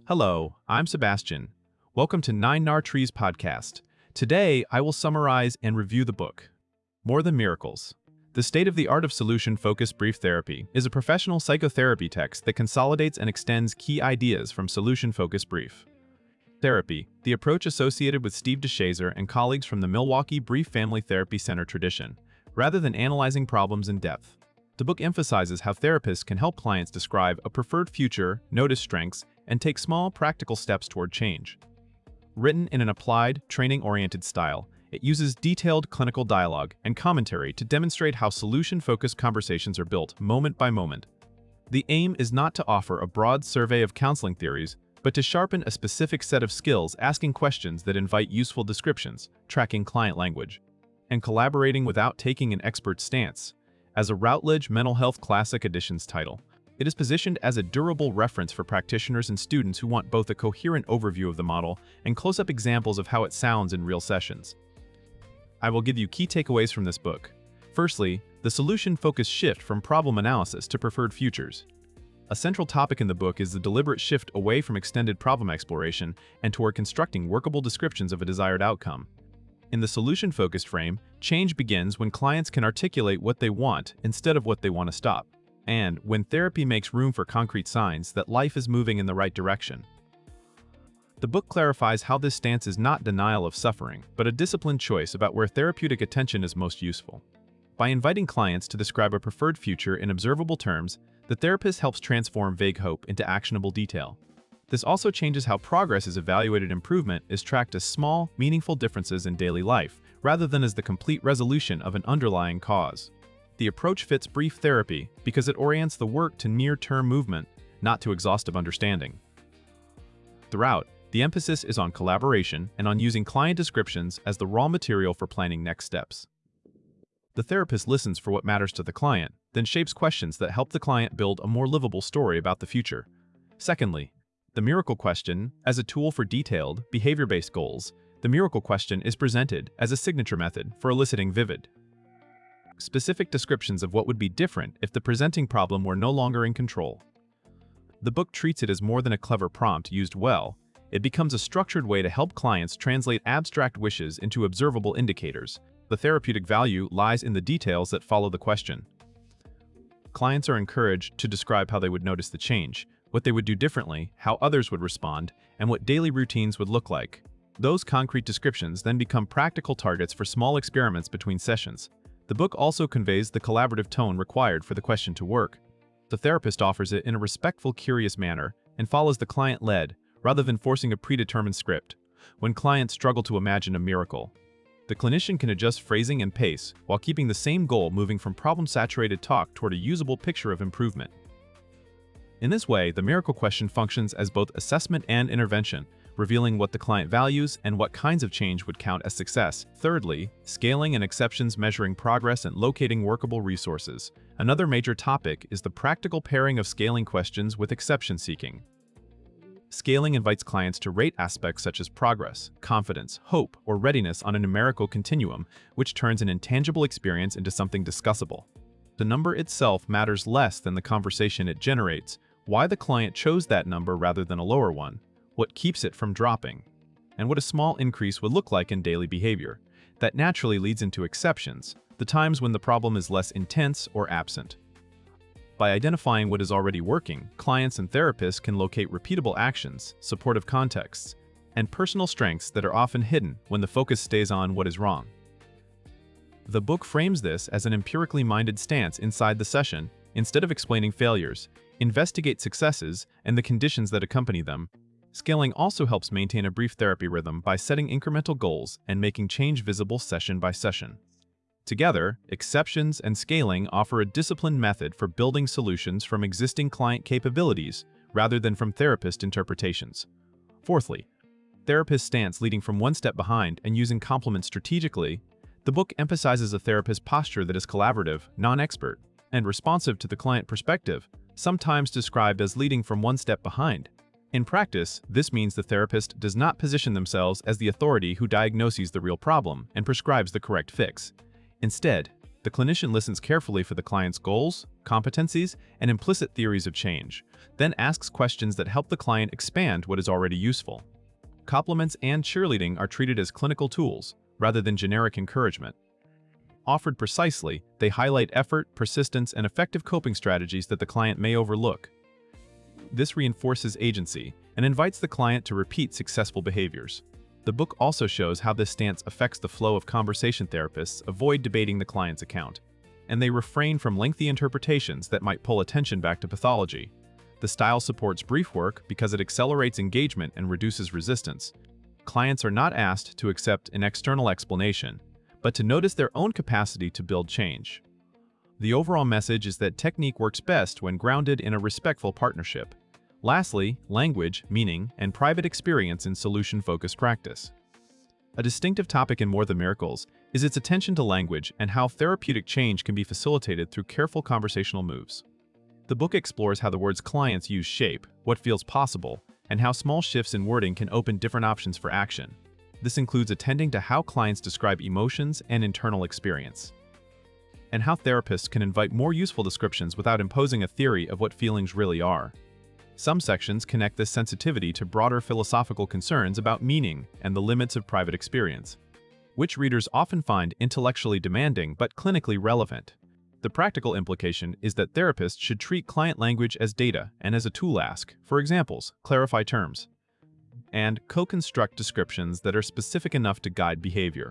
Hello, I'm Sebastian. Welcome to Nine Nar Trees podcast. Today, I will summarize and review the book, More Than Miracles. The State-of-the-Art of Solution-Focused Brief Therapy is a professional psychotherapy text that consolidates and extends key ideas from solution-focused brief therapy, the approach associated with Steve DeShazer and colleagues from the Milwaukee Brief Family Therapy Center tradition, rather than analyzing problems in depth. The book emphasizes how therapists can help clients describe a preferred future, notice strengths, and take small, practical steps toward change. Written in an applied, training-oriented style, it uses detailed clinical dialogue and commentary to demonstrate how solution-focused conversations are built moment by moment. The aim is not to offer a broad survey of counseling theories, but to sharpen a specific set of skills asking questions that invite useful descriptions, tracking client language, and collaborating without taking an expert stance. As a Routledge Mental Health Classic Editions title, it is positioned as a durable reference for practitioners and students who want both a coherent overview of the model and close-up examples of how it sounds in real sessions. I will give you key takeaways from this book. Firstly, the solution-focused shift from problem analysis to preferred futures. A central topic in the book is the deliberate shift away from extended problem exploration and toward constructing workable descriptions of a desired outcome. In the solution-focused frame, change begins when clients can articulate what they want instead of what they want to stop, and when therapy makes room for concrete signs that life is moving in the right direction. The book clarifies how this stance is not denial of suffering, but a disciplined choice about where therapeutic attention is most useful. By inviting clients to describe a preferred future in observable terms, the therapist helps transform vague hope into actionable detail. This also changes how progress is evaluated. Improvement is tracked as small, meaningful differences in daily life, rather than as the complete resolution of an underlying cause. The approach fits brief therapy because it orients the work to near-term movement, not to exhaustive understanding. Throughout, the emphasis is on collaboration and on using client descriptions as the raw material for planning next steps. The therapist listens for what matters to the client, then shapes questions that help the client build a more livable story about the future. Secondly, the miracle question, as a tool for detailed, behavior-based goals, the miracle question is presented as a signature method for eliciting vivid, specific descriptions of what would be different if the presenting problem were no longer in control. The book treats it as more than a clever prompt used well. It becomes a structured way to help clients translate abstract wishes into observable indicators. The therapeutic value lies in the details that follow the question. Clients are encouraged to describe how they would notice the change, what they would do differently, how others would respond, and what daily routines would look like. Those concrete descriptions then become practical targets for small experiments between sessions. The book also conveys the collaborative tone required for the question to work. The therapist offers it in a respectful, curious manner and follows the client-led, rather than forcing a predetermined script. When clients struggle to imagine a miracle, the clinician can adjust phrasing and pace while keeping the same goal, moving from problem-saturated talk toward a usable picture of improvement. In this way, the miracle question functions as both assessment and intervention, revealing what the client values and what kinds of change would count as success. Thirdly, scaling and exceptions, measuring progress and locating workable resources. Another major topic is the practical pairing of scaling questions with exception seeking. Scaling invites clients to rate aspects such as progress, confidence, hope, or readiness on a numerical continuum, which turns an intangible experience into something discussable. The number itself matters less than the conversation it generates, why the client chose that number rather than a lower one, what keeps it from dropping, and what a small increase would look like in daily behavior. That naturally leads into exceptions, the times when the problem is less intense or absent. By identifying what is already working, clients and therapists can locate repeatable actions, supportive contexts, and personal strengths that are often hidden when the focus stays on what is wrong. The book frames this as an empirically minded stance inside the session. Instead of explaining failures, investigate successes and the conditions that accompany them. Scaling also helps maintain a brief therapy rhythm by setting incremental goals and making change visible session by session. Together, exceptions and scaling offer a disciplined method for building solutions from existing client capabilities rather than from therapist interpretations. Fourthly, therapist stance, leading from one step behind and using complements strategically. The book emphasizes a therapist posture that is collaborative, non-expert, and responsive to the client perspective, sometimes described as leading from one step behind. In practice, this means the therapist does not position themselves as the authority who diagnoses the real problem and prescribes the correct fix. Instead, the clinician listens carefully for the client's goals, competencies, and implicit theories of change, then asks questions that help the client expand what is already useful. Compliments and cheerleading are treated as clinical tools, rather than generic encouragement. Offered precisely, they highlight effort, persistence, and effective coping strategies that the client may overlook. This reinforces agency and invites the client to repeat successful behaviors. The book also shows how this stance affects the flow of conversation. Therapists avoid debating the client's account, and they refrain from lengthy interpretations that might pull attention back to pathology. The style supports brief work because it accelerates engagement and reduces resistance. Clients are not asked to accept an external explanation, but to notice their own capacity to build change. The overall message is that technique works best when grounded in a respectful partnership. Lastly, language, meaning, and private experience in solution-focused practice. A distinctive topic in More Than Miracles is its attention to language and how therapeutic change can be facilitated through careful conversational moves. The book explores how the words clients use shape, what feels possible, and how small shifts in wording can open different options for action. This includes attending to how clients describe emotions and internal experience, and how therapists can invite more useful descriptions without imposing a theory of what feelings really are. Some sections connect this sensitivity to broader philosophical concerns about meaning and the limits of private experience, which readers often find intellectually demanding but clinically relevant. The practical implication is that therapists should treat client language as data and as a tool. Ask for examples, clarify terms, and co-construct descriptions that are specific enough to guide behavior.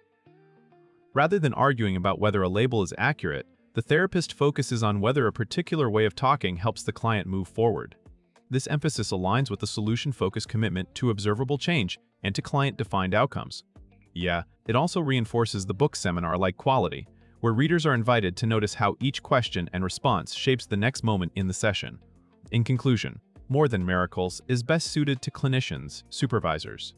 Rather than arguing about whether a label is accurate, the therapist focuses on whether a particular way of talking helps the client move forward. This emphasis aligns with the solution-focused commitment to observable change and to client-defined outcomes. It also reinforces the book seminar-like quality, where readers are invited to notice how each question and response shapes the next moment in the session. In conclusion, More Than Miracles is best suited to clinicians, supervisors,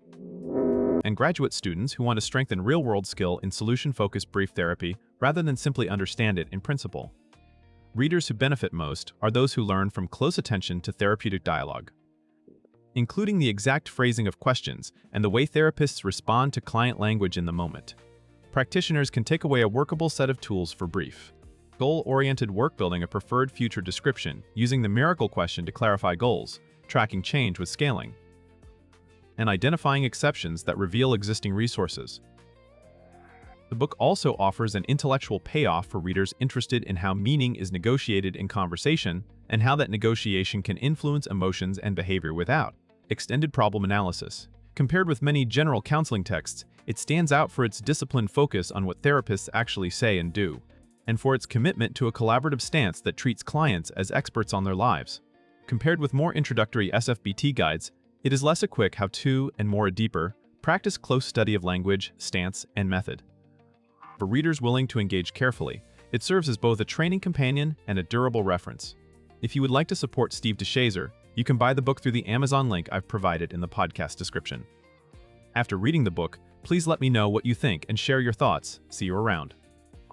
and graduate students who want to strengthen real-world skill in solution-focused brief therapy rather than simply understand it in principle. Readers who benefit most are those who learn from close attention to therapeutic dialogue, including the exact phrasing of questions and the way therapists respond to client language in the moment. Practitioners can take away a workable set of tools for brief, goal-oriented work, building a preferred future description, using the miracle question to clarify goals, tracking change with scaling, and identifying exceptions that reveal existing resources. The book also offers an intellectual payoff for readers interested in how meaning is negotiated in conversation and how that negotiation can influence emotions and behavior without extended problem analysis. Compared with many general counseling texts, it stands out for its disciplined focus on what therapists actually say and do, and for its commitment to a collaborative stance that treats clients as experts on their lives. Compared with more introductory SFBT guides, it is less a quick how-to and more a deeper, practice-close study of language, stance, and method. For readers willing to engage carefully, it serves as both a training companion and a durable reference. If you would like to support Steve DeShazer, you can buy the book through the Amazon link I've provided in the podcast description. After reading the book, please let me know what you think and share your thoughts. See you around.